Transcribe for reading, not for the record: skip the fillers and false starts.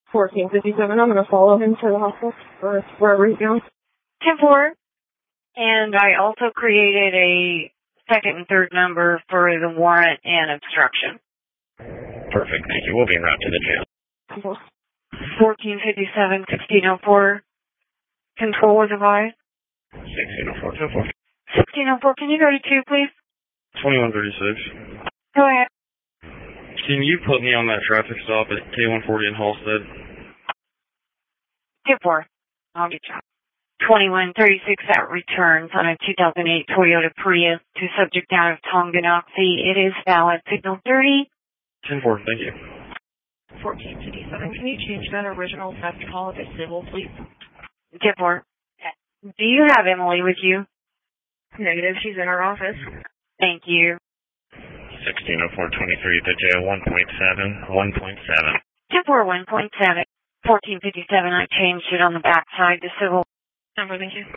1457. I'm going to follow him to the hospital or wherever he's going. 10-4. And I also created a second and third number for the warrant and obstruction. Perfect, thank you. We'll be en route to the jail. 1457, 1604. Control was advised. 1604, 10-4. 1604, can you go to 2, please? 2136. Go ahead. Can you put me on that traffic stop at K140 in Halstead? 10-4. I'll get you. 2136, that returns on a 2008 Toyota Prius to subject out of Tonganoxie. It is valid. Signal 30. 10-4, thank you. 1457, can you change that original theft call to civil, please? 10-4. Do you have Emily with you? Negative, she's in our office. Thank you. 160423 at the jail, 1.7, 1.7. 10-4, 1.7. 1457, I changed it on the back side to civil. Number, thank you.